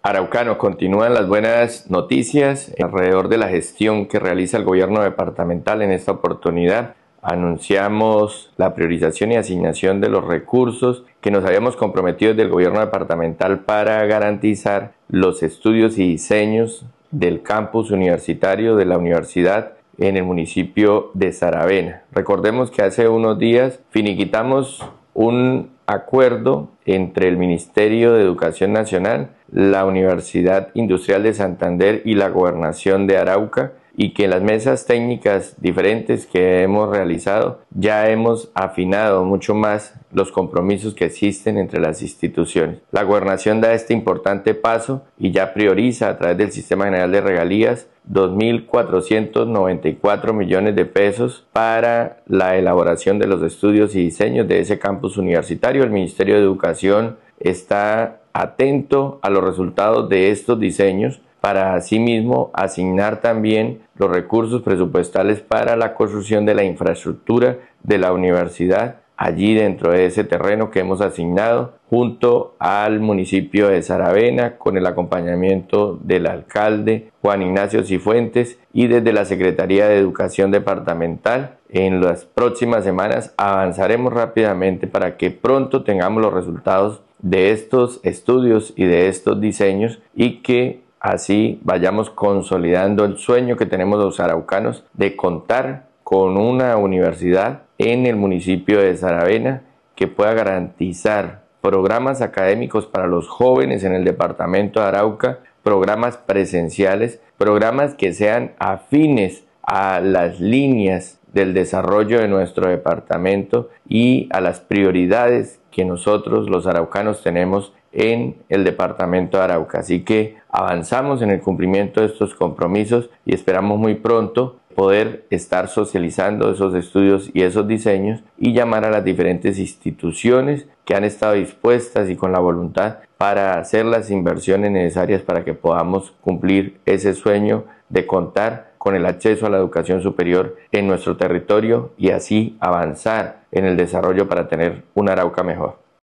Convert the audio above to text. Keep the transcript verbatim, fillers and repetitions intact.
Araucano, continúan las buenas noticias alrededor de la gestión que realiza el gobierno departamental. En esta oportunidad anunciamos la priorización y asignación de los recursos que nos habíamos comprometido desde el gobierno departamental para garantizar los estudios y diseños del campus universitario de la universidad en el municipio de Saravena. Recordemos que hace unos días finiquitamos un acuerdo entre el Ministerio de Educación Nacional, la Universidad Industrial de Santander y la Gobernación de Arauca, y que en las mesas técnicas diferentes que hemos realizado ya hemos afinado mucho más los compromisos que existen entre las instituciones. La Gobernación da este importante paso y ya prioriza a través del Sistema General de Regalías dos mil cuatrocientos noventa y cuatro millones de pesos para la elaboración de los estudios y diseños de ese campus universitario. El Ministerio de Educación está atento a los resultados de estos diseños para asimismo asignar también los recursos presupuestales para la construcción de la infraestructura de la universidad allí dentro de ese terreno que hemos asignado junto al municipio de Saravena, con el acompañamiento del alcalde Juan Ignacio Cifuentes y desde la Secretaría de Educación Departamental. En las próximas semanas avanzaremos rápidamente para que pronto tengamos los resultados de estos estudios y de estos diseños y que así vayamos consolidando el sueño que tenemos los araucanos de contar con una universidad en el municipio de Saravena que pueda garantizar programas académicos para los jóvenes en el departamento de Arauca, programas presenciales, programas que sean afines a las líneas del desarrollo de nuestro departamento y a las prioridades que nosotros los araucanos tenemos en el departamento de Arauca. Así que avanzamos en el cumplimiento de estos compromisos y esperamos muy pronto poder estar socializando esos estudios y esos diseños y llamar a las diferentes instituciones que han estado dispuestas y con la voluntad para hacer las inversiones necesarias para que podamos cumplir ese sueño de contar con el acceso a la educación superior en nuestro territorio y así avanzar en el desarrollo para tener una Arauca mejor.